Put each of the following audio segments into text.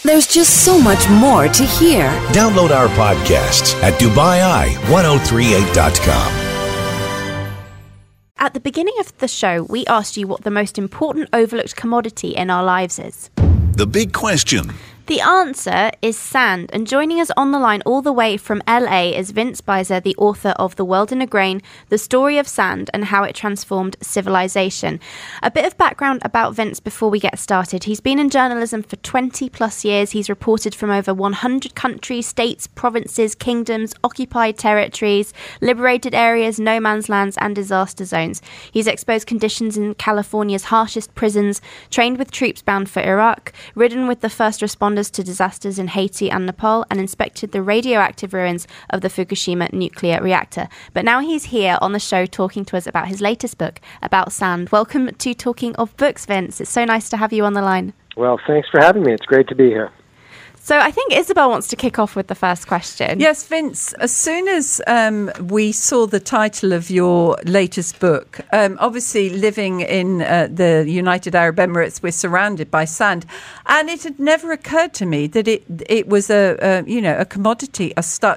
There's just so much more to hear. Download our podcasts at DubaiI1038.com. At the beginning of the show, we asked you what the most important overlooked commodity in our lives is. The big question. The answer is sand, and joining us on the line all the way from LA is Vince Beiser, the author of The World in a Grain, The Story of Sand and How It Transformed Civilization. A bit of background about Vince before we get started. He's been in journalism for 20 plus years. He's reported from over 100 countries, states, provinces, kingdoms, occupied territories, liberated areas, no man's lands and disaster zones. He's exposed conditions in California's harshest prisons, trained with troops bound for Iraq, ridden with the first responders to disasters in Haiti and Nepal, and inspected the radioactive ruins of the Fukushima nuclear reactor. But now he's here on the show talking to us about his latest book about sand. Welcome to Talking of Books, Vince. It's so nice to have you on the line. Well, thanks for having me. It's great to be here. So I think Isabel wants to kick off with the first question. Yes, Vince, as soon as we saw the title of your latest book, obviously living in the United Arab Emirates, we're surrounded by sand. And it had never occurred to me that it was a commodity,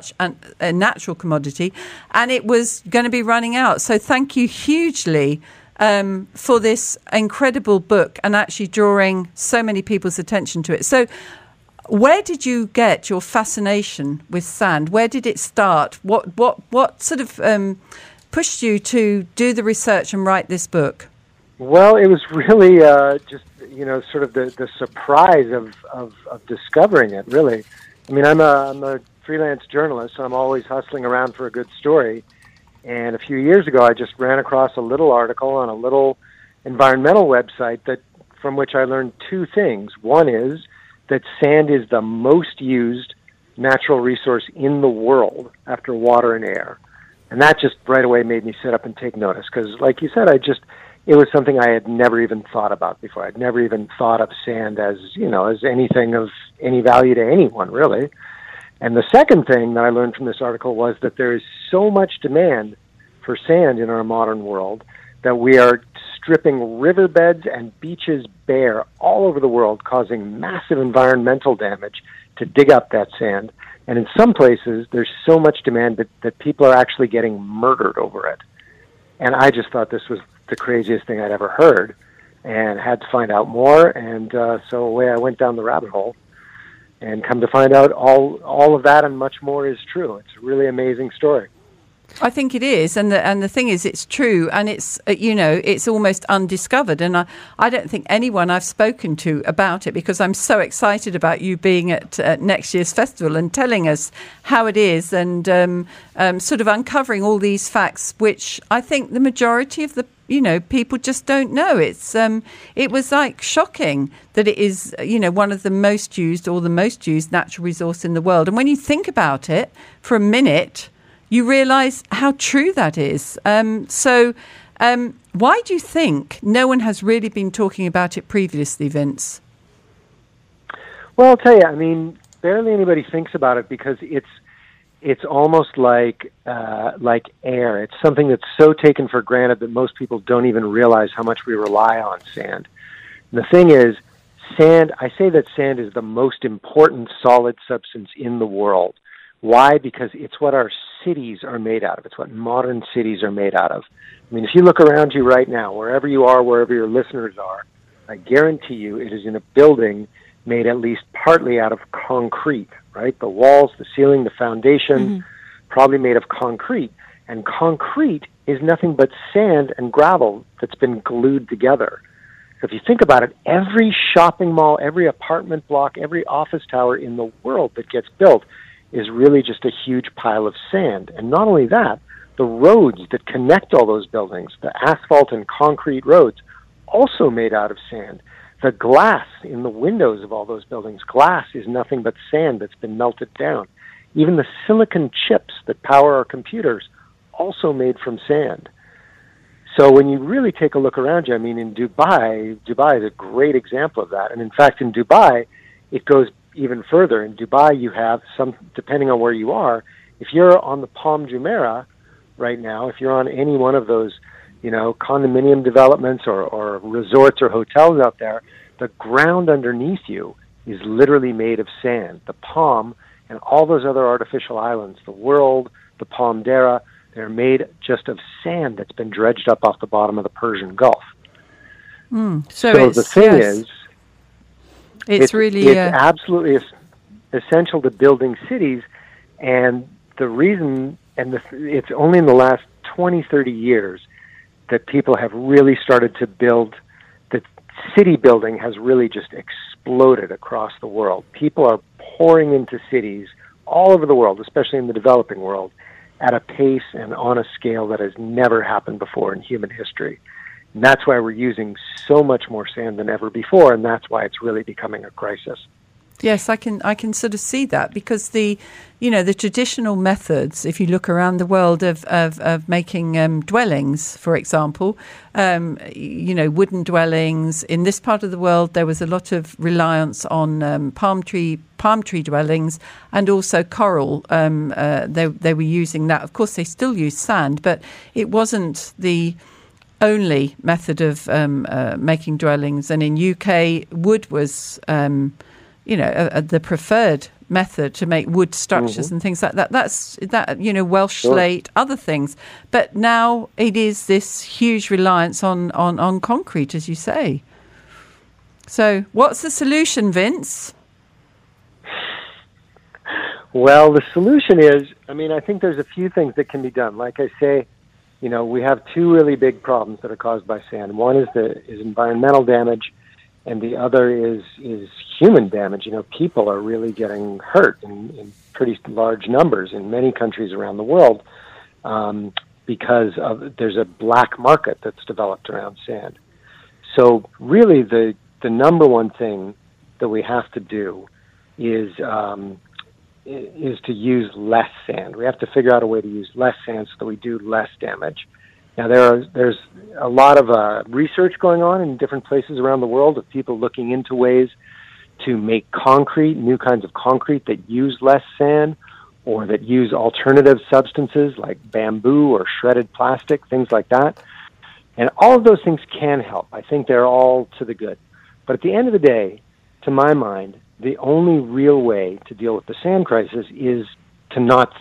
a natural commodity, and it was going to be running out. So thank you hugely for this incredible book and actually drawing so many people's attention to it. So where did you get your fascination with sand? Where did it start? What sort of pushed you to do the research and write this book? Well, it was really just, sort of the surprise of discovering it, really. I mean, I'm a freelance journalist, so I'm always hustling around for a good story. And a few years ago, I just ran across a little article on a little environmental website from which I learned two things. One is that sand is the most used natural resource in the world after water and air. And that just right away made me sit up and take notice because, like you said, it was something I had never even thought about before. I'd never even thought of sand as anything of any value to anyone, really. And the second thing that I learned from this article was that there is so much demand for sand in our modern world that we are stripping riverbeds and beaches bare all over the world, causing massive environmental damage to dig up that sand. And in some places, there's so much demand that people are actually getting murdered over it. And I just thought this was the craziest thing I'd ever heard and had to find out more. And so away I went down the rabbit hole and come to find out all of that and much more is true. It's a really amazing story. I think it is, and the thing is, it's true, and it's it's almost undiscovered, and I don't think anyone I've spoken to about it, because I'm so excited about you being at next year's festival and telling us how it is, and sort of uncovering all these facts, which I think the majority of the people just don't know. It was like shocking that it is one of the most used or the most used natural resource in the world, and when you think about it for a minute, you realise how true that is. So why do you think no one has really been talking about it previously, Vince? Well, I'll tell you, I mean, barely anybody thinks about it because it's almost like air. It's something that's so taken for granted that most people don't even realize how much we rely on sand. And the thing is, I say that sand is the most important solid substance in the world. Why? Because it's what our cities are made out of. It's what modern cities are made out of. I mean, if you look around you right now, wherever you are, wherever your listeners are, I guarantee you it is in a building made at least partly out of concrete, right? The walls, the ceiling, the foundation, probably made of concrete. And concrete is nothing but sand and gravel that's been glued together. So if you think about it, every shopping mall, every apartment block, every office tower in the world that gets built is really just a huge pile of sand. And not only that, the roads that connect all those buildings, the asphalt and concrete roads, also made out of sand. The glass in the windows of all those buildings, glass is nothing but sand that's been melted down. Even the silicon chips that power our computers, also made from sand. So when you really take a look around you, I mean, in Dubai is a great example of that. And in fact, in Dubai, it goes even further. In Dubai, you have some, depending on where you are, if you're on the Palm Jumeirah right now, if you're on any one of those, condominium developments or resorts or hotels out there, the ground underneath you is literally made of sand. The Palm and all those other artificial islands, the World, the Palmdera, they're made just of sand that's been dredged up off the bottom of the Persian Gulf. So the thing is, it's really absolutely essential to building cities, and the reason, it's only in the last 20, 30 years that people have really started to build, that city building has really just exploded across the world. People are pouring into cities all over the world, especially in the developing world, at a pace and on a scale that has never happened before in human history. And that's why we're using so much more sand than ever before, and that's why it's really becoming a crisis. Yes, I can sort of see that, because the traditional methods, if you look around the world of making dwellings, for example, wooden dwellings. In this part of the world, there was a lot of reliance on palm tree dwellings, and also coral. They were using that. Of course, they still use sand, but it wasn't the only method of making dwellings. And in UK, wood was the preferred method to make wood structures and things like that. That's Welsh slate, other things. But now it is this huge reliance on concrete, as you say. So what's the solution, Vince? Well, the solution is, I think there's a few things that can be done. Like I say, we have two really big problems that are caused by sand. One is environmental damage, and the other is human damage. People are really getting hurt in pretty large numbers in many countries around the world because there's a black market that's developed around sand. So really the number one thing that we have to do is to use less sand. We have to figure out a way to use less sand so that we do less damage. Now, there's a lot of research going on in different places around the world of people looking into ways to make concrete, new kinds of concrete that use less sand, or that use alternative substances like bamboo or shredded plastic, things like that. And all of those things can help. I think they're all to the good. But at the end of the day, to my mind, the only real way to deal with the sand crisis is to not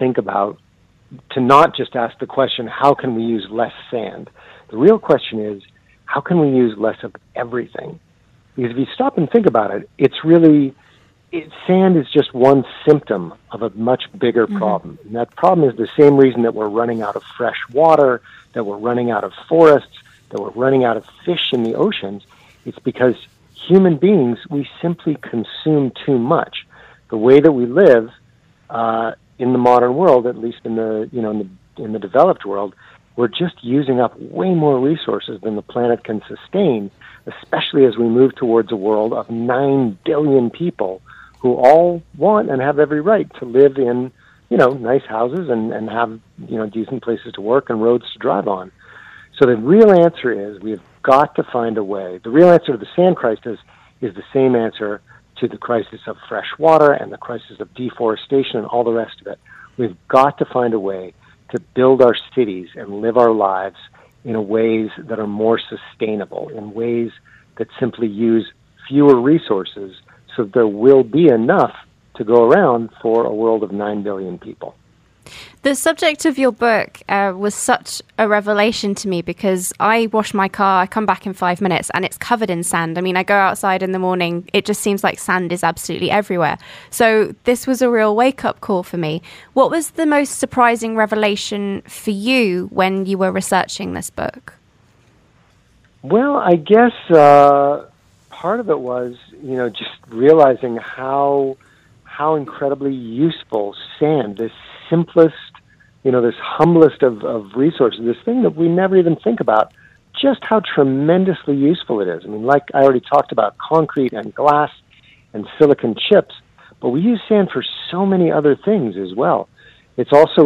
just ask the question, how can we use less sand? The real question is, how can we use less of everything? Because if you stop and think about it, sand is just one symptom of a much bigger problem. And that problem is the same reason that we're running out of fresh water, that we're running out of forests, that we're running out of fish in the oceans. It's because human beings, we simply consume too much. The way that we live in the modern world, at least in the developed world, we're just using up way more resources than the planet can sustain, especially as we move towards a world of 9 billion people who all want and have every right to live in, nice houses and have, decent places to work and roads to drive on. So the real answer is we've got to find a way. The real answer to the sand crisis is the same answer to the crisis of fresh water and the crisis of deforestation and all the rest of it. We've got to find a way to build our cities and live our lives in ways that are more sustainable, in ways that simply use fewer resources so that there will be enough to go around for a world of 9 billion people. The subject of your book was such a revelation to me, because I wash my car, I come back in 5 minutes and it's covered in sand. I go outside in the morning, it just seems like sand is absolutely everywhere. So this was a real wake-up call for me. What was the most surprising revelation for you when you were researching this book? Well, I guess part of it was, just realizing how incredibly useful sand, this simplest, this humblest of resources, this thing that we never even think about, just how tremendously useful it is. Like I already talked about concrete and glass and silicon chips, but we use sand for so many other things as well. It's also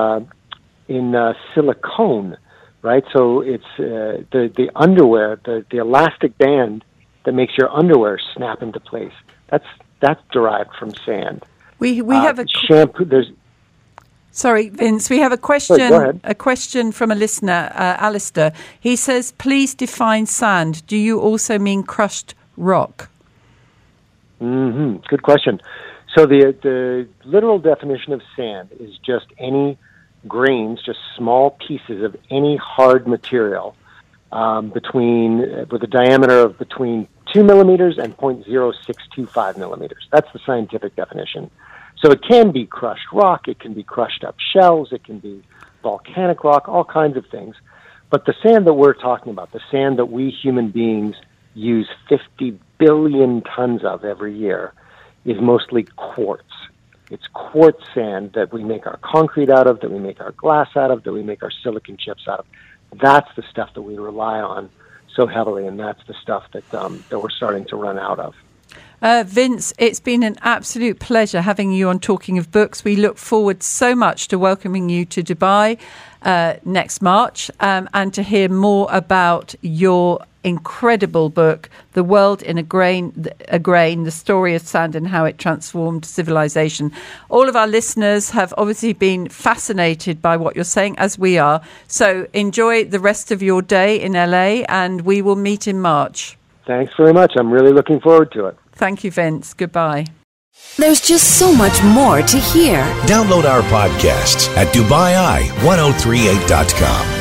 in silicone, right? So it's the underwear, the elastic band that makes your underwear snap into place. That's derived from sand. We have a shampoo. Sorry, Vince, we have a question. Sorry, go ahead. A question from a listener, Alistair. He says, please define sand. Do you also mean crushed rock? Good question. So the literal definition of sand is just any grains, just small pieces of any hard material with a diameter of between 2 millimeters and 0.0625 millimeters. That's the scientific definition. So it can be crushed rock, it can be crushed up shells, it can be volcanic rock, all kinds of things. But the sand that we're talking about, the sand that we human beings use 50 billion tons of every year, is mostly quartz. It's quartz sand that we make our concrete out of, that we make our glass out of, that we make our silicon chips out of. That's the stuff that we rely on so heavily, and that's the stuff that we're starting to run out of. Vince, it's been an absolute pleasure having you on Talking of Books. We look forward so much to welcoming you to Dubai next March and to hear more about your incredible book, The World in a Grain, The Story of Sand and How It Transformed Civilization. All of our listeners have obviously been fascinated by what you're saying, as we are. So enjoy the rest of your day in LA, and we will meet in March. Thanks very much. I'm really looking forward to it. Thank you, Vince. Goodbye. There's just so much more to hear. Download our podcasts at DubaiEye1038.com.